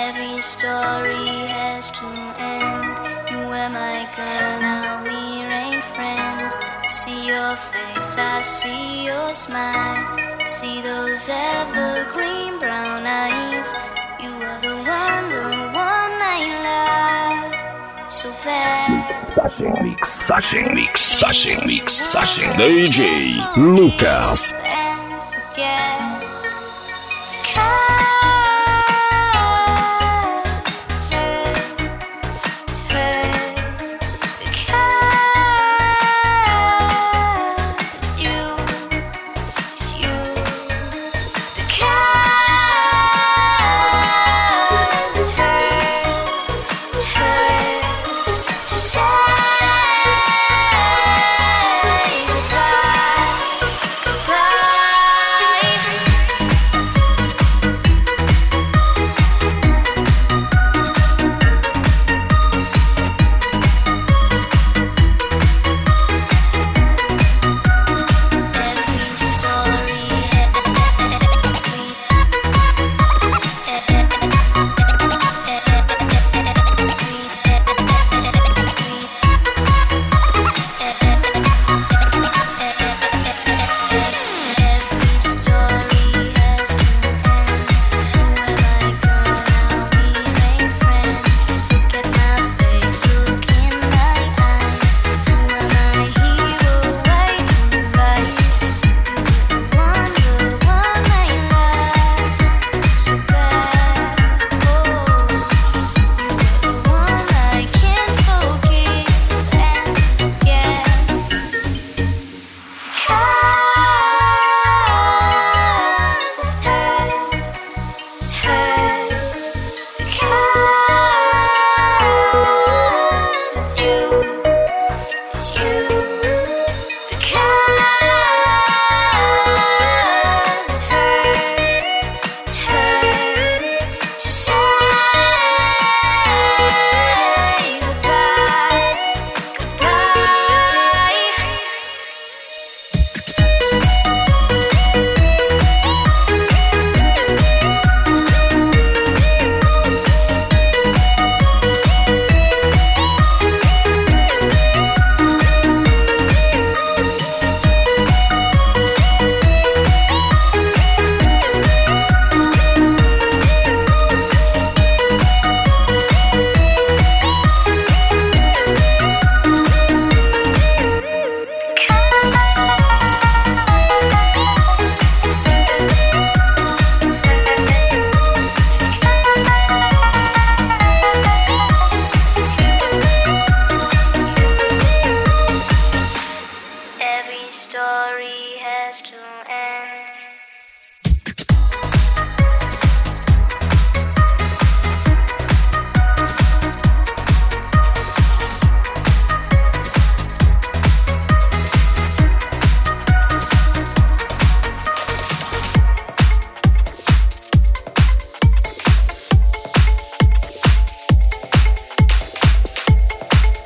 Every story has to end. You were my girl, now we ain't friends. I see your face, I see your smile. I see those evergreen brown eyes. You are the one I love so bad. Mixagem DJ Lucas.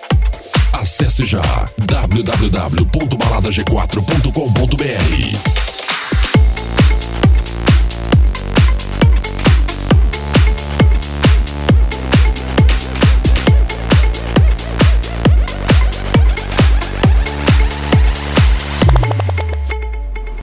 Acesse já www.baladag4.com.br.